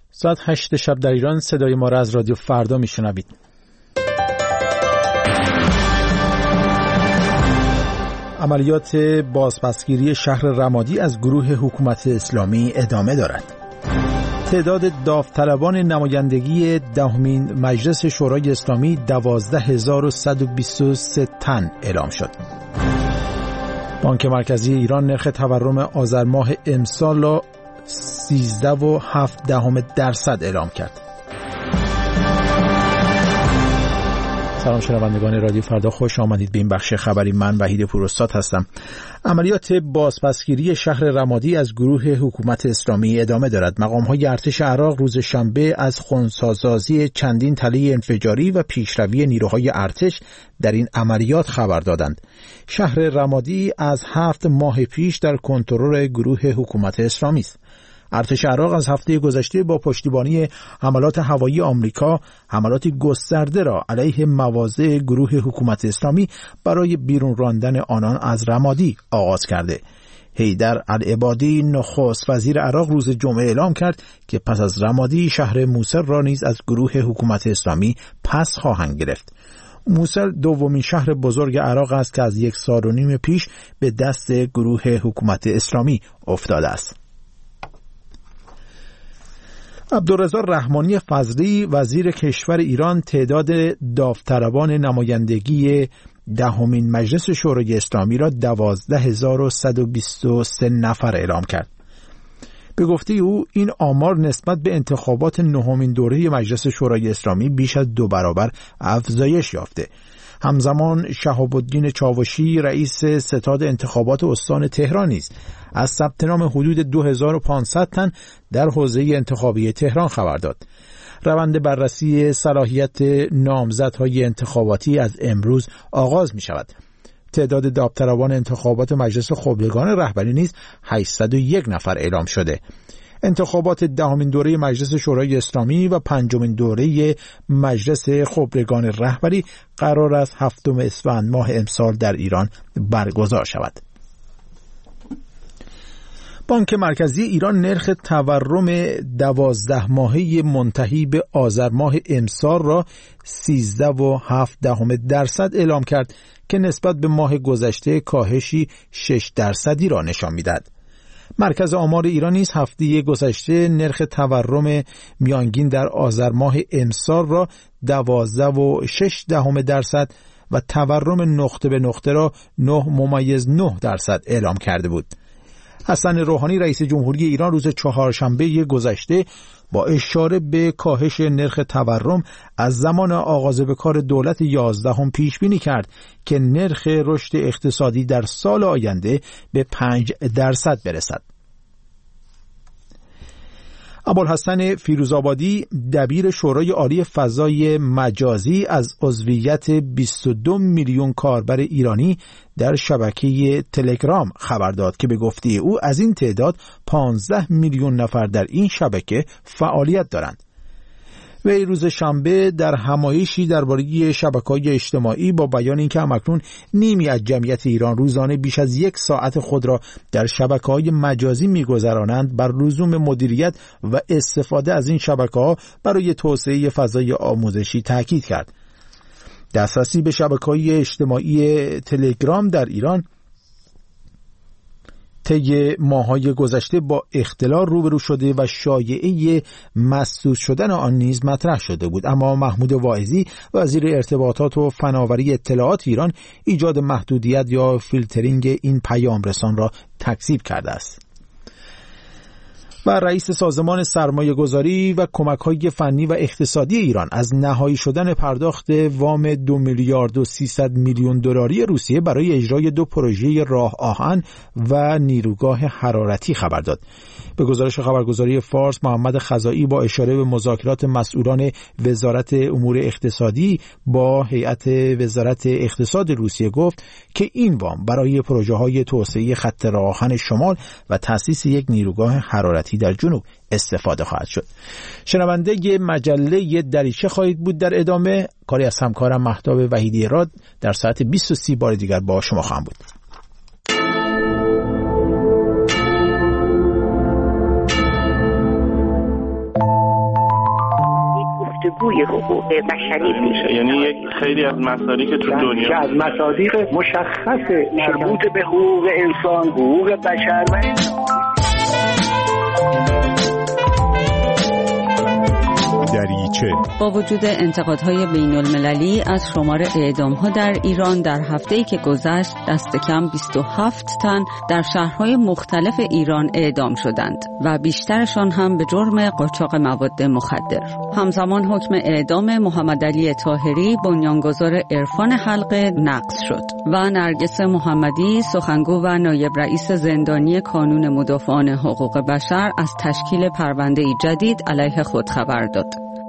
ساعت 8 شب در ایران. صدای ما را از رادیو فردا میشنوید. عملیات بازپسگیری شهر رمادی از گروه حکومت اسلامی ادامه دارد. تعداد داوطلبان نمایندگی دهمین مجلس شورای اسلامی 12123 تن اعلام شد. بانک مرکزی ایران نرخ تورم آذر ماه امسال را 13.7% اعلام کرد. سلام شنوندگان رادیو فردا، خوش آمدید به این بخش خبری. من وحید پوراستاد هستم. عملیات بازپسگیری شهر رمادی از گروه حکومت اسلامی ادامه دارد. مقام‌های ارتش عراق روز شنبه از خنثی‌سازی چندین تله انفجاری و پیشروی نیروهای ارتش در این عملیات خبر دادند. شهر رمادی از 7 ماه پیش در کنترل گروه حکومت اسلامی است. ارتش عراق از هفته گذشته با پشتیبانی حملات هوایی آمریکا حملات گسترده را علیه مواضع گروه حکومت اسلامی برای بیرون راندن آنان از رمادی آغاز کرده. حیدر العبادی نخست وزیر عراق روز جمعه اعلام کرد که پس از رمادی شهر موصل را نیز از گروه حکومت اسلامی پس خواهند گرفت. موصل دومین شهر بزرگ عراق است که از 1.5 سال پیش به دست گروه حکومت اسلامی افتاده است. عبدالرضا رحمانی فضلی وزیر کشور ایران تعداد داوطلبان نمایندگی دهمین مجلس شورای اسلامی را 12123 نفر اعلام کرد. به گفته او این آمار نسبت به انتخابات نهمین دوره مجلس شورای اسلامی بیش از 2 برابر افزایش یافته. همزمان شهاب الدین چاوشی رئیس ستاد انتخابات استان تهران نیز از ثبت نام حدود 2500 تن در حوزه انتخابی تهران خبر داد. روند بررسی صلاحیت نامزدهای انتخاباتی از امروز آغاز می شود. تعداد داوطلبان انتخابات مجلس خبرگان رهبری نیز 801 نفر اعلام شده. انتخابات دهمین دوره مجلس شورای اسلامی و 5مین دوره مجلس خبرگان رهبری قرار است 7 اسفند ماه امسال در ایران برگزار شود. بانک مرکزی ایران نرخ تورم 12 ماهه منتهی به آذر ماه امسال را 13.7% اعلام کرد که نسبت به ماه گذشته کاهشی 6% را نشان می‌دهد. مرکز آمار ایران نیز هفته گذشته نرخ تورم میانگین در آذر ماه امسال را 12.6% و تورم نقطه به نقطه را 9.9% اعلام کرده بود. حسن روحانی رئیس جمهوری ایران روز چهارشنبه گذشته با اشاره به کاهش نرخ تورم از زمان آغاز به کار دولت 11 پیش بینی کرد که نرخ رشد اقتصادی در سال آینده به 5% برسد. ابوالحسن فیروزآبادی دبیر شورای عالی فضای مجازی از عضویت 22 میلیون کاربر ایرانی در شبکه تلگرام خبر داد که به گفته او از این تعداد 15 میلیون نفر در این شبکه فعالیت دارند. وی روز شنبه در همایشی درباره شبکه‌های اجتماعی با بیان اینکه همکنون نیمی از جمعیت ایران روزانه بیش از 1 ساعت خود را در شبکه‌های مجازی می‌گذرانند بر لزوم مدیریت و استفاده از این شبکه‌ها برای توسعه فضای آموزشی تاکید کرد. دسترسی به شبکه‌های اجتماعی تلگرام در ایران طی ماه‌های گذشته با اختلال روبرو شده و شایعه مسدود شدن آن نیز مطرح شده بود، اما محمود واعظی وزیر ارتباطات و فناوری اطلاعات ایران ایجاد محدودیت یا فیلترینگ این پیام رسان را تکذیب کرده است. و رئیس سازمان سرمایه گذاری و کمک‌های فنی و اقتصادی ایران از نهایی شدن پرداخت وام 2 میلیارد و 300 میلیون دلاری روسیه برای اجرای 2 پروژه راه آهن و نیروگاه حرارتی خبر داد. به گزارش خبرگزاری فارس، محمد خزائی با اشاره به مذاکرات مسئولان وزارت امور اقتصادی با هیئت وزارت اقتصاد روسیه گفت که این وام برای پروژه‌های توسعه خط راه آهن شمال و تأسیس یک نیروگاه حرارتی در جنوب استفاده خواهد شد. شنونده مجله دریچه خواهید بود. در ادامه کاری از همکارم مهتاب وحیدی راد در ساعت 20:30 بار دیگر با شما خواهم بود. گفتگوی حقوق بشری میشه. یعنی یک خیلی از مسائلی که تو دنیا که از مصادیق مشخص مربوط به حقوق انسان، حقوق بشر و دریچه. با وجود انتقادهای بین المللی از شمار اعدام‌ها در ایران در هفته‌ای که گذشت، دست کم 27 تن در شهرهای مختلف ایران اعدام شدند و بیشترشان هم به جرم قاچاق مواد مخدر. همزمان حکم اعدام محمدعلی طاهری، بنیانگذار عرفان حلقه، نقض شد و نرگس محمدی، سخنگو و نایب رئیس زندانی کانون مدافعان حقوق بشر، از تشکیل پرونده‌ای جدید علیه خود خبر داد.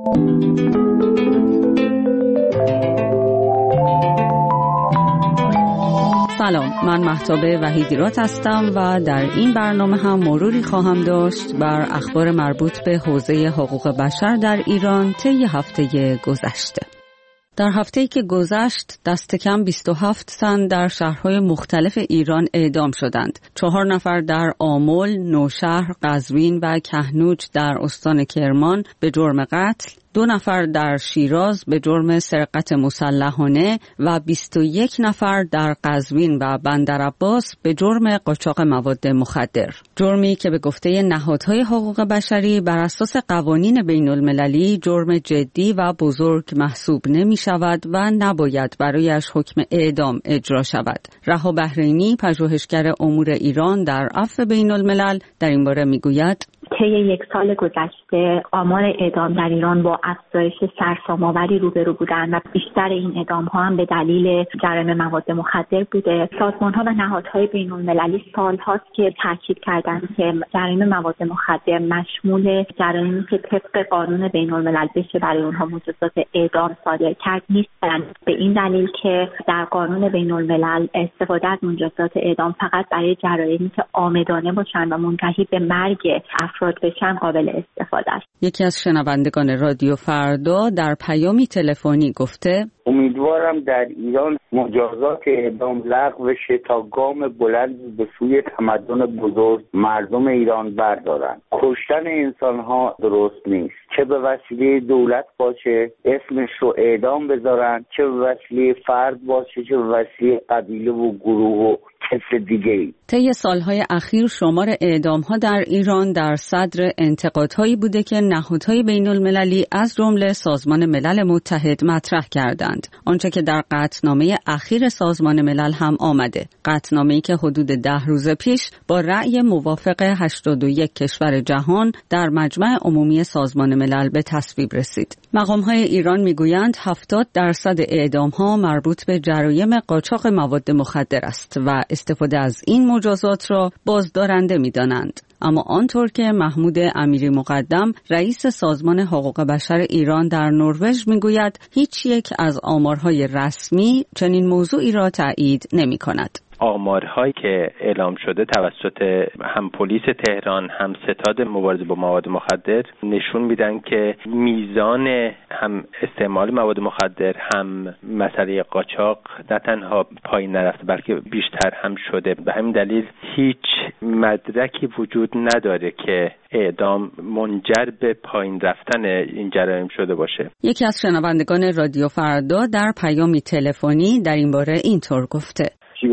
سلام، من مهتاب وحیدیرات هستم و در این برنامه هم مروری خواهم داشت بر اخبار مربوط به حوزه حقوق بشر در ایران طی هفته گذشته. در هفته‌ای که گذشت، دست کم 27 تن در شهرهای مختلف ایران اعدام شدند. 4 نفر در آمل، نوشهر، قزوین و کهنوج در استان کرمان به جرم قتل، 2 نفر در شیراز به جرم سرقت مسلحانه و 21 نفر در قزوین و بندرعباس به جرم قاچاق مواد مخدر. جرمی که به گفته نهادهای حقوق بشری بر اساس قوانین بین المللی جرم جدی و بزرگ محسوب نمی شود و نباید برایش حکم اعدام اجرا شود. رها بحرینی، پژوهشگر امور ایران در عفو بین الملل، در این باره می گوید: طی یک سال گذشته آمار اعدام در ایران با افزایش سرسام‌آوری روبرو بودند و بیشتر این اعدام‌ها هم به دلیل جرایم مواد مخدر بوده. سازمان‌ها و نهادهای بین‌المللی سال‌هاست که تاکید کردند که جرایم مواد مخدر مشمول جرایمی که طبق قانون بین‌الملل بشه برای اونها مجازات اعدام صادر کرد نیستند، به این دلیل که در قانون بین‌الملل استفاده از مجازات اعدام فقط برای جرایمی که عامدانه باشن و منتهی به مرگ افراد بشن قابل استفاده است. یکی از شنوندگان رادیو فردا در پیامی تلفنی گفته: امیدوارم در ایران مجازات اعدام لغو بشه تا گام بلند به سوی تمدن بزرگ مردم ایران بردارن. کشتن انسان‌ها درست نیست، چه به وسیله دولت باشه اسمش رو اعدام بذارن، چه به وسیله فرد باشه، چه به وسیله قبیله و گروه و کس دیگه‌ای. طی سالهای اخیر شمار اعدام‌ها در ایران در صدر انتقادهایی بوده که نهادهای بین‌المللی از جمله سازمان ملل متحد مطرح کردند. آنچه که در قطعنامه اخیر سازمان ملل هم آمده. قطعنامه‌ای که حدود 10 روز پیش با رأی موافق 81 کشور جهان در مجمع عمومی سازمان ملل به تصویب رسید. مقام‌های ایران می‌گویند 70% اعدام‌ها مربوط به جرایم قاچاق مواد مخدر است و استفاده از این مجازات را بازدارنده می‌دانند. اما آنطور که محمود امیری مقدم، رئیس سازمان حقوق بشر ایران در نروژ میگوید، هیچ یک از آمارهای رسمی چنین موضوعی را تایید نمی‌کند. آمارهایی که اعلام شده توسط هم پلیس تهران هم ستاد مبارزه با مواد مخدر نشون میدن که میزان هم استعمال مواد مخدر هم مسئله قاچاق نه تنها پایین نرفته بلکه بیشتر هم شده. به همین دلیل هیچ مدرکی وجود نداره که اعدام منجر به پایین رفتن این جرایم شده باشه. یکی از شنوندگان رادیو فردا در پیامی تلفنی در این باره اینطور گفته: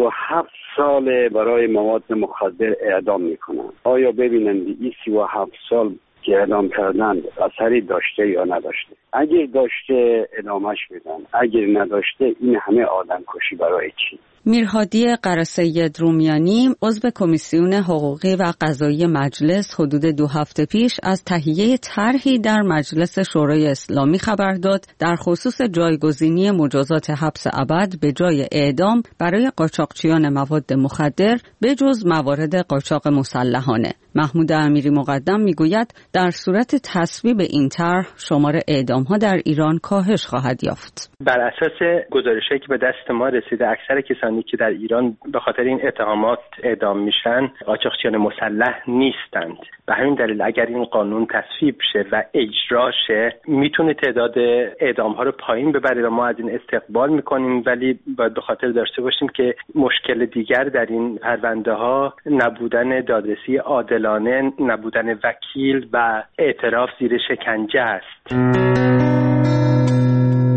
37 سال برای مواد مخدر اعدام میکنن. آیا ببینند این 37 سال که اعدام کردند اثری داشته یا نداشته؟ اگر داشته ادامهش بدن، اگر نداشته این همه آدم کشی برای چی؟ میرهادی قره‌سید رومیانی، عضو کمیسیون حقوقی و قضایی مجلس، حدود 2 هفته پیش از تهیه طرحی در مجلس شورای اسلامی خبر داد در خصوص جایگزینی مجازات حبس ابد به جای اعدام برای قاچاقچیان مواد مخدر به جز موارد قاچاق مسلحانه. محمود امیری مقدم میگوید در صورت تصویب این طرح شمار اعدام‌ها در ایران کاهش خواهد یافت. بر اساس گزارشی که به دست ما رسیده، اکثر کسانی که در ایران به خاطر این اتهامات اعدام میشن قاچاقچیان مسلح نیستند. به همین دلیل اگر این قانون تصویب شه و اجرا شه میتونه تعداد اعدام‌ها رو پایین ببره و ما از این استقبال میکنیم، ولی باید به خاطر داشته باشیم که مشکل دیگر در این پرونده‌ها نبودن دادرسی عادلانه، نبودن وکیل و اعتراف زیر شکنجه است.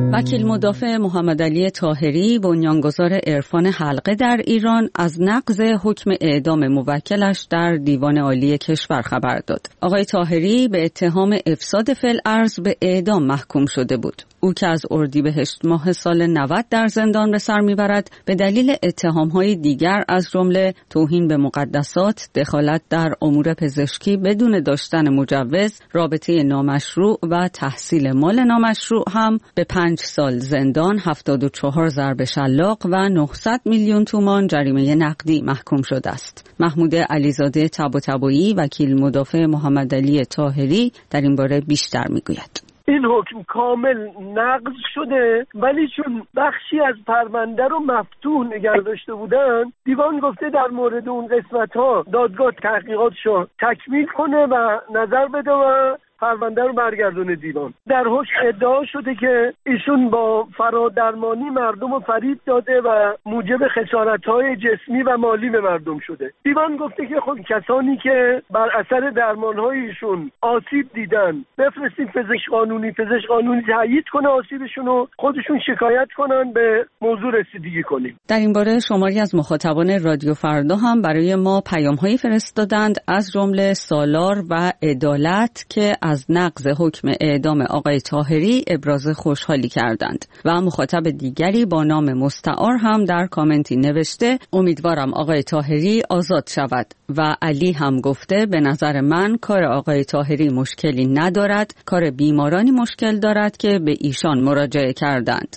وکیل مدافع محمد علی طاهری، بنیانگذار عرفان حلقه در ایران، از نقض حکم اعدام موکلش در دیوان عالی کشور خبر داد. آقای طاهری به اتهام افساد فی‌الارض به اعدام محکوم شده بود. او که از اردیبهشت ماه سال 90 در زندان به سر میبرد به دلیل اتهام‌های دیگر از جمله توهین به مقدسات، دخالت در امور پزشکی بدون داشتن مجوز، رابطه نامشروع و تحصیل مال نامشروع هم به 5 سال زندان، 74 ضرب شلاق و 900 میلیون تومان جریمه نقدی محکوم شده است. محمود علیزاده طباطبایی، وکیل مدافع محمد علی طاهری، در این باره بیشتر میگوید. این حکم کامل نقض شده، ولی چون بخشی از پرونده رو مفتوح نگه داشته بودن، دیوان گفته در مورد اون قسمت‌ها دادگاه تحقیقاتشو تکمیل کنه و نظر بده و پرونده رو برگردونه دیوان. در حکم ادعا شده که ایشون با فرادرمانی مردم رو فریب داده و موجب خسارت‌های جسمی و مالی به مردم شده. دیوان گفته که خب کسانی که بر اثر درمان‌های ایشون آسیب دیدن بفرستید پزشک قانونی تایید کنه آسیبشون رو، خودشون شکایت کنن، به موضوع رسیدگی کنیم. در این باره شماری از مخاطبان رادیو فردا هم برای ما پیام‌هایی فرستادند، از جمله سالار و عدالت که از نقض حکم اعدام آقای طاهری ابراز خوشحالی کردند و مخاطب دیگری با نام مستعار هم در کامنتی نوشته امیدوارم آقای طاهری آزاد شود و علی هم گفته به نظر من کار آقای طاهری مشکلی ندارد، کار بیمارانی مشکل دارد که به ایشان مراجعه کردند.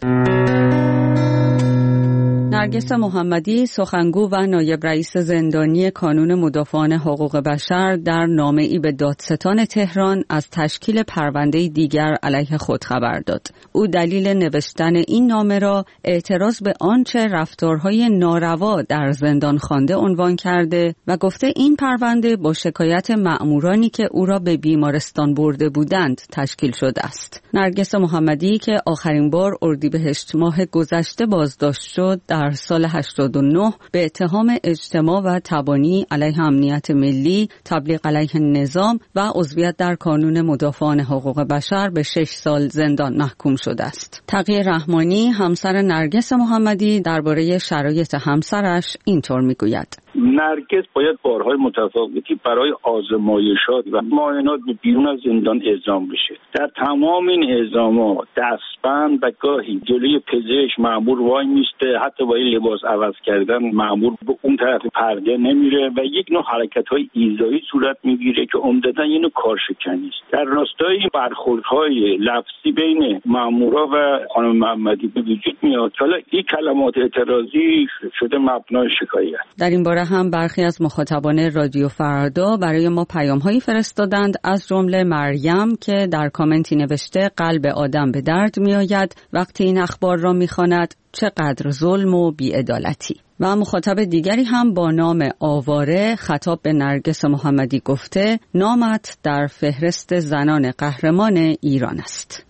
نرگس محمدی، سخنگو و نایب رئیس زندانی کانون مدافعان حقوق بشر، در نامه‌ای به دادستان تهران از تشکیل پرونده دیگر علیه خود خبر داد. او دلیل نوشتن این نامه را اعتراض به آنچه رفتارهای ناروا در زندان خوانده عنوان کرده و گفته این پرونده با شکایت مأمورانی که او را به بیمارستان برده بودند تشکیل شده است. نرگس محمدی که آخرین بار اردیبهشت ماه گذشته بازداشت شد، در سال 89 به اتهام اجتماع و تبانی علیه امنیت ملی، تبلیغ علیه نظام و عضویت در کانون مدافعان حقوق بشر به 6 سال زندان محکوم شده است. تقی رحمانی، همسر نرگس محمدی، درباره شرایط همسرش اینطور میگوید: نرگس باید بارهای متفاوتی برای آزمایشات و معاینات به بیرون از زندان اعزام بشه. در تمام این اعزامات دستبند و گاهی جلوی پزشک مأمور وای میسته، حتی با این لباس عوض کردن مأمور به اون طرف پرده نمیره و یک نوع حرکت‌های ایذایی صورت میگیره که عمدتاً یه نوع کارشکنی است. در راستای برخوردهای لفظی بین مأمورا و خانم محمدی به وجود میاد. حالا این کلمات اعتراضی شده مبنای شکایت. در این باره هم برخی از مخاطبان رادیو فردا برای ما پیام‌هایی فرستادند، از جمله مریم که در کامنتی نوشته قلب آدم به درد میآید وقتی این اخبار را میخواند، چقدر ظلم و بی‌عدالتی. و مخاطب دیگری هم با نام آواره خطاب به نرگس محمدی گفته نامت در فهرست زنان قهرمان ایران است.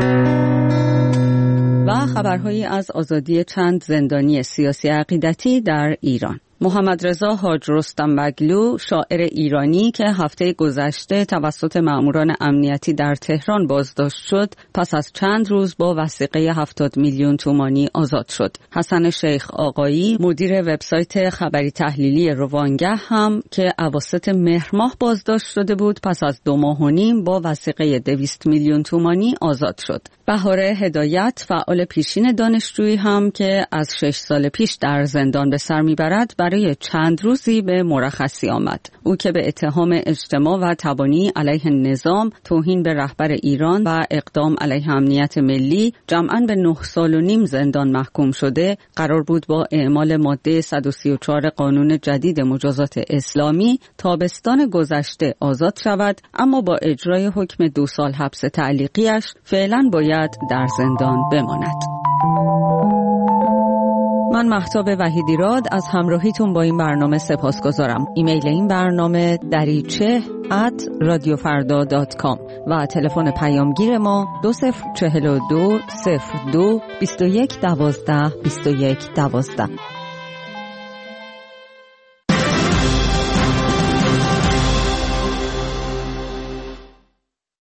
و خبرهایی از آزادی چند زندانی سیاسی عقیدتی در ایران. محمد رضا حاج رستم بگلو، شاعر ایرانی که هفته گذشته توسط مأموران امنیتی در تهران بازداشت شد، پس از چند روز با وثیقه 70 میلیون تومانی آزاد شد. حسن شیخ آقایی، مدیر وبسایت خبری تحلیلی روانگه هم که اواسط مهر ماه بازداشت شده بود، پس از 2 ماه و نیم با وثیقه 200 میلیون تومانی آزاد شد. بهاره هدایت، فعال پیشین دانشجویی هم که از 6 سال پیش در زندان به سر میبرد، برای چند روزی به مرخصی آمد. او که به اتهام اجتماع و تبانی علیه نظام، توهین به رهبر ایران و اقدام علیه امنیت ملی جمعاً به 9 سال و نیم زندان محکوم شده، قرار بود با اعمال ماده 134 قانون جدید مجازات اسلامی تابستان گذشته آزاد شود، اما با اجرای حکم 2 سال حبس تعلیقیش فعلاً باید در زندان بماند. من مهتاب وحیدیراد از همراهیتون با این برنامه سپاسگزارم. ایمیل این برنامه dariche@radiofarda.com و تلفن پیامگیر ما 2042 02 21 12 21 12.